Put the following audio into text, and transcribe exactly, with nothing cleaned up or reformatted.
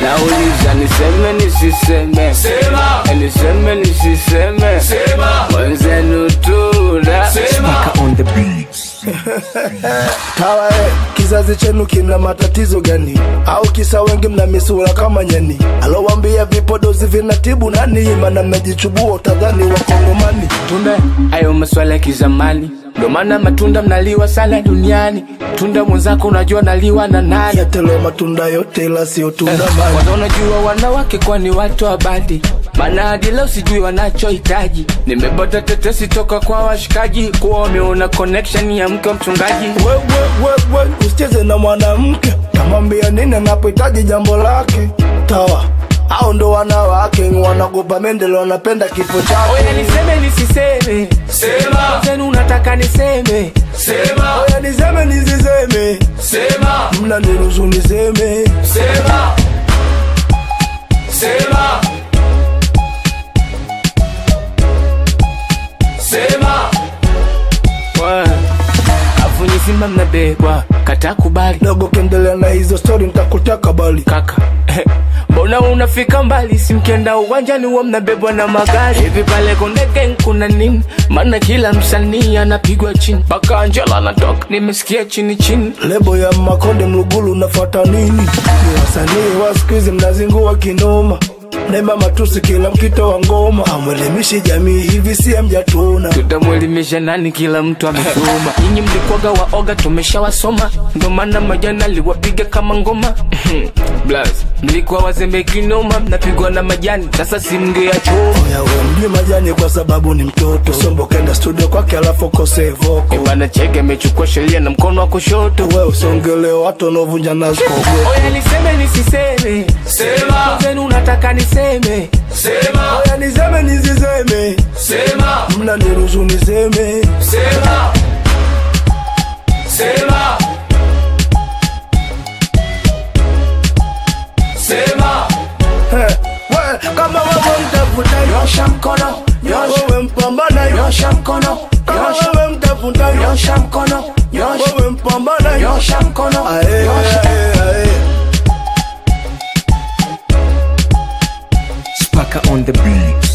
Nauliza niseme nisiseme, sema. Niseme nisiseme, sema. Mwenzenu tuna Spaka on the beats. Tawa eh, kizazi chenu kina matatizo gani? Au kisa wengi mna misura kama nyani? Alowambia vipodozi vinatibu nani? Mana mnajichubua utadhani wa Kongomani. Tunda ayo maswala ya kizamani, ndo maana matunda mnaliwa sana duniani. Tunda mwenzako unajua naliwa na nani? Yatelo matunda yote ila sio tunda mani. Kwanza unajua wanawake kwa ni watu wa badi, maana hadi leo sijui wanachohitaji. Nimepata tetesi toka kwa washikaji kuwa wameona connection ya mke wa mchungaji. We we we we usicheze na mwanamke, tamwambia nini anapohitaji jambo lake. Tawa hao ndo wanawake wanagopa mendele, wanapenda kifo chako. Oya niseme nisiseme, sema. Zenu unataka niseme, sema. Oya niseme nisiseme, sema. mna niruhusu niseme, sema. sema. sema. afu nyisima mnabebwa kata kubali. dogo kendelea na hizo story nitakutaka bali. Kaka mbona unafika mbali, simkienda uwanjani wa mnabebwa na magari. Hivi pale Konde Gang kuna nini? Maana kila msanii anapigwa chini, baka Angela anatoka nimesikia chini chini. Lebo ya Makonde Mlugulu nafuata nini? Ni wasanii wa squeeze mnazingua kinoma, Neema matusi kila mkito wa ngoma. Amwelimishi jamii hivi si mjatuna. Tutamwelimisha nani kila mtu amesoma? Nyinyi mlikuwaga waoga tumeshawasoma, ndo maana majana liwapiga kama ngoma. Blaz mlikuwa wazembe kinoma, mnapigwa na majani sasa si mngeyachoma. Oya we mjui majani kwa sababu ni mtoto. Sombo kenda studio kwake alafu kose voko. Ibana Chege amechukua sheria na mkono wa kushoto. We usongele watu wanaovunja nazi kogo. Oya niseme nisiseme, sema. Zenu unataka niseme, sema. Oya niseme nisiseme, sema. mna niruhusu niseme, sema. sema. sema. He, we kama wewe mtafuta Nyosha mkono, nyosha. wewe mpambana Nyosha mkono, kama nyosha. wewe mtafuta Nyosha mkono, nyosha. wewe mpambana Nyosha mkono, ae nyosha. ae ae. Spaka on the beats.